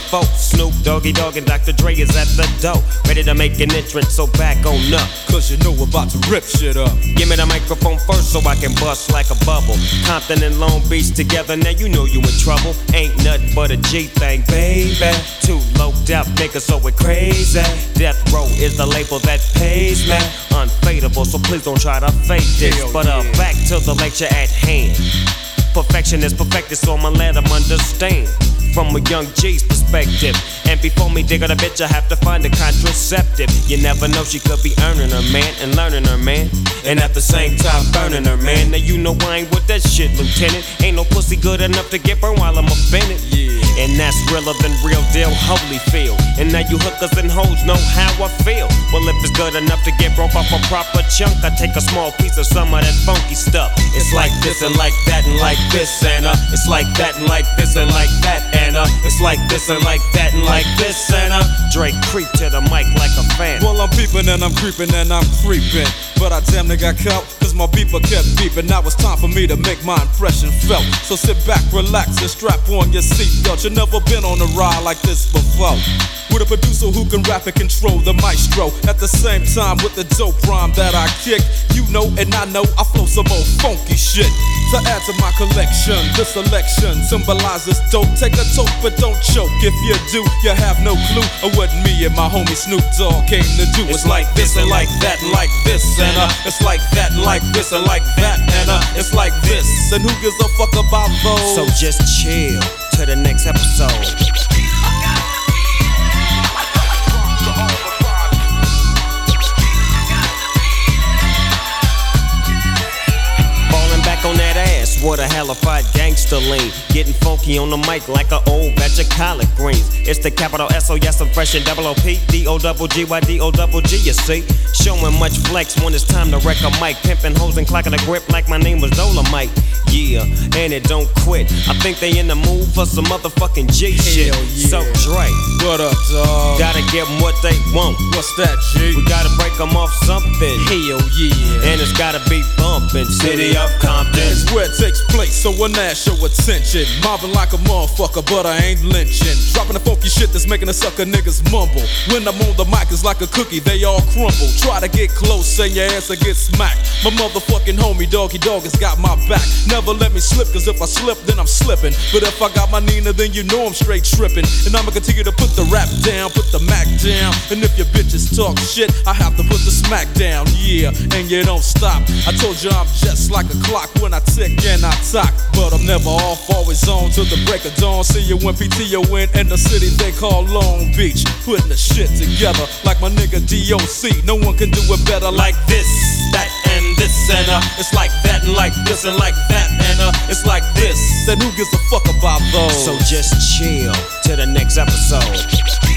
folk. Snoop Doggy Dogg and Dr. Dre is at the door, ready to make an entrance, so back on up. Cause you know we're about to rip shit up. Give me the microphone first so I can bust like a bubble. Compton and Long Beach together, now you know you in trouble. Ain't nothing but a G thing, baby. Two loped out niggas, so we're crazy. Death Row is the label that pays me. Unfadable, so please don't try to fake this. But back to the lecture at hand. Perfection is perfected, so I'ma let them understand from a young G's perspective. And before me dig on a bitch, I have to find a contraceptive. You never know, she could be earning her man and learning her man, and at the same time burning her man. Now you know I ain't with that shit, Lieutenant. Ain't no pussy good enough to get burned while I'm offended. And that's realer than real deal, Holyfield. And now you hookers and hoes know how I feel. Well, if it's good enough to get broke off a proper chunk, I take a small piece of some of that funky stuff. It's like this and like that and like this and it's like that and like this and like that and it's like this and like that and like this and Drake creep to the mic like a fan. Well, I'm peeping and I'm creeping and I'm creeping, but I damn near got caught cause my beeper kept beeping. Now it's time for me to make my impression felt. So sit back, relax and strap on your seatbelt. You never been on a ride like this before, with a producer who can rap and control the maestro. At the same time with the dope rhyme that I kick, you know and I know I flow some old funky shit. To add to my collection, this selection symbolizes dope. Take a toke but don't choke. If you do, you have no clue of what me and my homie Snoop Dogg came to do. It's like this and like that and like this and it's like that and like this and like that and it's like this. And who gives a fuck about those? So just chill to the next episode. On that ass, what a hellified gangster lean. Getting funky on the mic like an old batch of collard greens. It's the capital S, oh yes, I'm fresh and double O-P D-O-double-G-Y-D-O-double-G, you see. Showing much flex when it's time to wreck a mic. Pimping hoes and clocking a grip like my name was Dolomite. Yeah, and it don't quit. I think they in the mood for some motherfucking G shit. Yeah. So Dre, what up, dawg? gotta give them what they want. What's that, G? We gotta break them off something. Hell yeah. And it's gotta be bumpin'. City of Compton. It's where it takes place, so when that show attention. Mobbing like a motherfucker, but I ain't lynching. Dropping the funky shit that's making the sucker niggas mumble. When I'm on the mic, it's like a cookie, they all crumble. Try to get close and your ass will get smacked. My motherfucking homie Doggy Dogg has got my back. Never let me slip, cause if I slip, then I'm slipping. But if I got my Nina, then you know I'm straight tripping. And I'ma continue to put the rap down, put the Mac down. And if your bitches talk shit, I have to put the smack down. Yeah, and you don't stop. I told you I'm just like a clock when I tick and I talk. But I'm never off, always on till the break of dawn. See you when PTO in the city they call Long Beach. Putting the shit together like my nigga DOC. No one can do it better like this, that, and this, and it's like that, and like this, and like that, and it's like this. Then who gives a fuck about those? So just chill to the next episode.